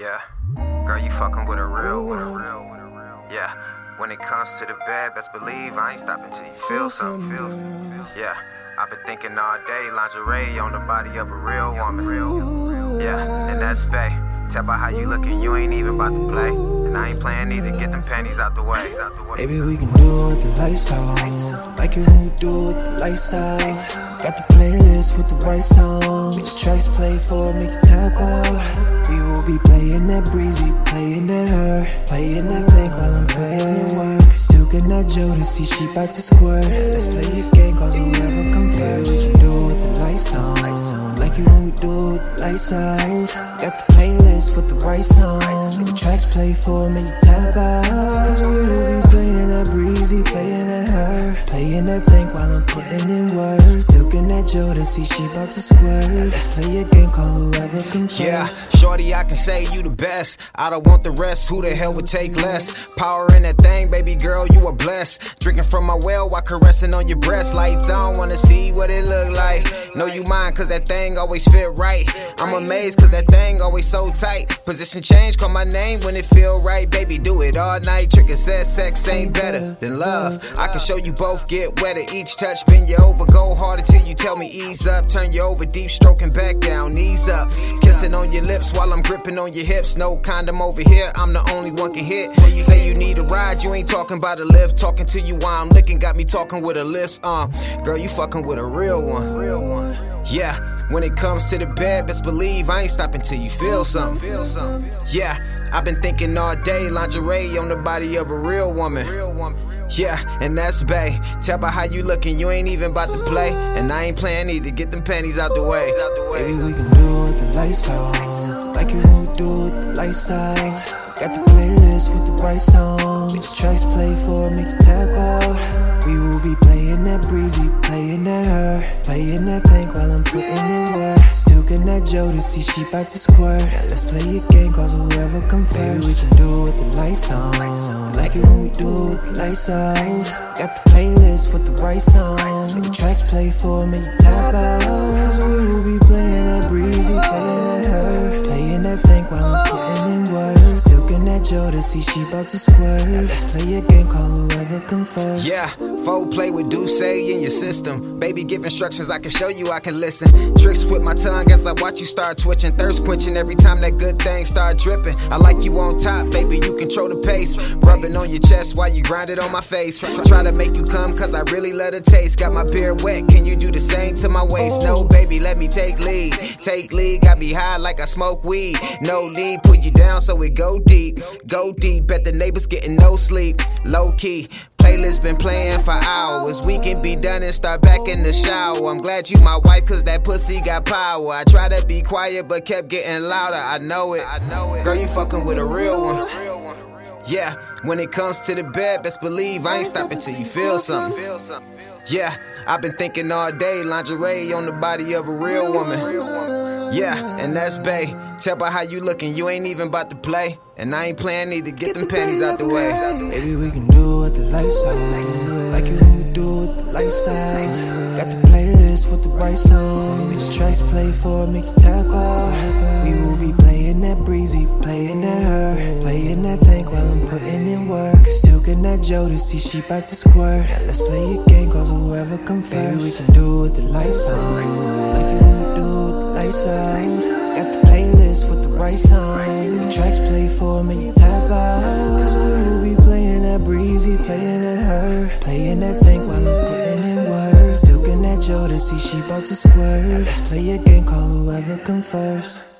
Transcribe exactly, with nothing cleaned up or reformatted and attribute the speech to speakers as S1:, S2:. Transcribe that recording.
S1: Yeah, girl, you fucking with a real one. Yeah, when it comes to the bed, best believe I ain't stopping till you feel something. Yeah, I've been thinking all day, lingerie on the body of a real woman. Yeah, and that's bae. Tell by how you looking, you ain't even about to play. And I ain't playing either, get them panties out the way.
S2: Baby, we can do it with the lights on. Like it when we do it with the lights out. Got the playlist with the right song. Make the tracks play for it, make it tap out. We will be playing that breezy, playing that her, playing that tank while I'm playing it work. Silk and that Jodeci, she bout to squirt. Let's play a game, cause whoever come first. We can do it with the lights on. Like it when we do it with the lights out. Got the playlist with the right song. Make the tracks play for it, make it tap out. Cause we will be playing that breezy, playing that her, playing that tank while I'm putting in work. Silk and that Jodeci, she bout to squirt. Let's play a game, call whoever come first.
S1: Yeah, shorty, I can say you the best. I don't want the rest, who the hell would take less? Power in that thing, baby girl, you are blessed. Drinking from my well while caressing on your breast. Lights on, wanna see what it look like. Know you mine, cause that thing always fit right. I'm amazed, cause that thing always so tight. Position change, call my name when it feel right. Baby, do it all night. Trigger says sex ain't better than love. I can show you both get wetter. Each touch, bend you over, go harder till you tell me ease up. Turn you over, deep stroking back down, knees up. Kissing on your lips while I'm gripping on your hips. No condom over here, I'm the only one can hit. Say you need a ride, you ain't talking about a lift. Talking to you while I'm licking, got me talking with a lift. Uh, girl, you fucking with a real one. Real one. Yeah, when it comes to the bed, best believe I ain't stopping till you feel something. Yeah, I've been thinking all day, lingerie on the body of a real woman. Yeah, and that's bae. Tell by how you looking, you ain't even about to play. And I ain't playing either, get them panties out the way.
S2: Baby, we can do it with the lights on. Like it when we do it with the lights out. Got the playlist with the right song. Make the tracks play for it, make it tap out. We will be playing that breezy, playing that her, playing that tank while I'm putting in work. Silk and that Jodeci, she bout to squirt. Now let's play a game, cause whoever come first. Baby, we can do it with the lights on. Like it when we do it with the lights out. Got the playlist with the right song. Make the tracks play for it, make it tap out. Cause we will be playing that breezy, playing that her, playing that tank while I'm putting in work. Silk and that Jodeci, she bout to squirt. Now let's play a game, call whoever come first.
S1: Yeah, foe play with Duce in your system. Baby, give instructions, I can show you, I can listen. Tricks with my tongue as I watch you start twitching. Thirst quenching every time that good thing start dripping. I like you on top, baby, you control the pace. Rubbing on your chest while you grind it on my face. Try to make you come, cause I really love the taste. Got my beard wet, can you do the same to my waist? No, baby, let me take lead. Take lead, got me high like I smoke weed. No need, put you down so it go deep. Go deep, bet the neighbors getting no sleep. Low key, playlist been playing for hours. We can be done and start back in the shower. I'm glad you my wife, cause that pussy got power. I try to be quiet, but kept getting louder. I know it. Girl, you fucking with a real one. Yeah, when it comes to the bed, best believe I ain't stopping till you feel something. Yeah, I've been thinking all day, lingerie on the body of a real woman. Yeah, and that's bae. Tell by how you looking, you ain't even about to play. And I ain't playing either, get them panties out the way.
S2: Baby, we can do it with the lights on. Like it when we do it with the lights out. Got the playlist with the right song. Make the tracks play for it, make it tap out. We will be playing that breezy, playing that her, playing that tank while I'm putting in work. Silk and that Jodeci, she bout to squirt. Now let's play a game, cause whoever come first. Baby, we can do it with the lights on. Like it when we do it with the lights out. Got the playlist with the right song. The tracks play for me, you tap out. Cause we will be playing that breezy, playing that her, playing that tank while I'm putting in work. Silk and that Jodeci, she bout to squirt. Now let's play a game, call whoever come first.